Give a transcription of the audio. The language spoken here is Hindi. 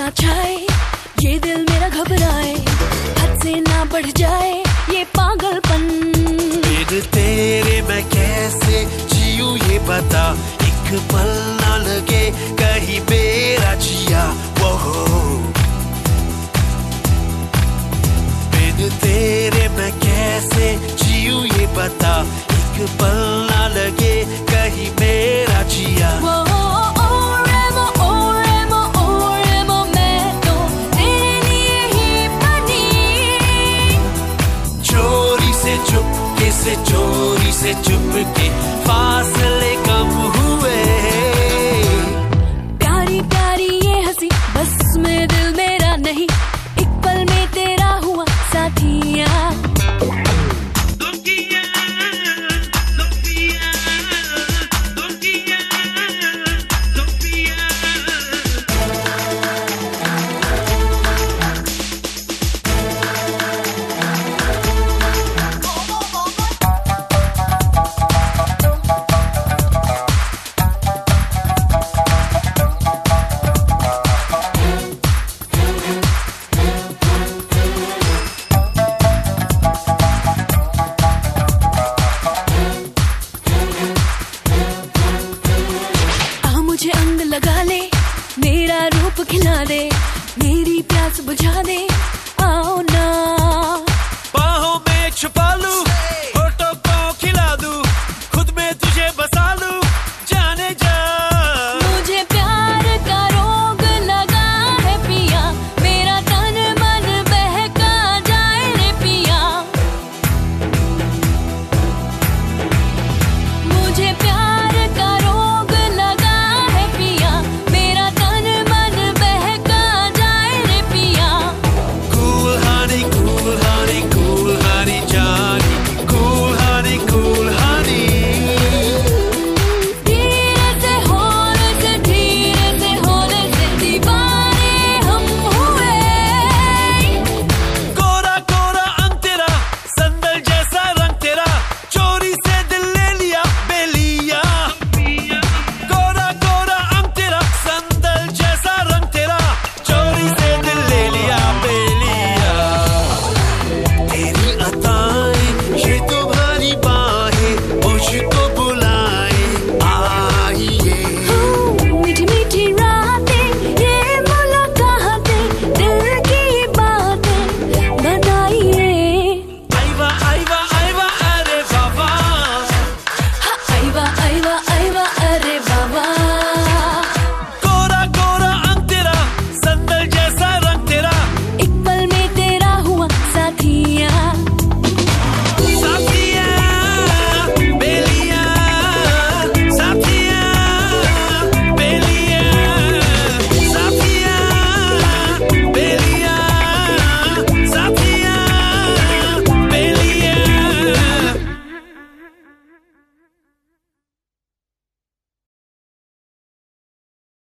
ना छाए, ये दिल मेरा घबराए, हद से ना बढ़ जाए ये पागलपन। बिन तेरे मैं कैसे जीऊं ये बता, एक पल ना लगे कहीं मेरा जिया। वो बिन तेरे मैं कैसे जीऊं ये बता, एक पल ना लगे कहीं मेरा जिया। चोरी से चुपके फासले कम हुए, प्यारी प्यारी ये हंसी बस में दिल मेरा नहीं, एक पल में तेरा हुआ साथिया। मुझे अंग लगा ले, मेरा रूप खिला दे, मेरी प्यास बुझा दे।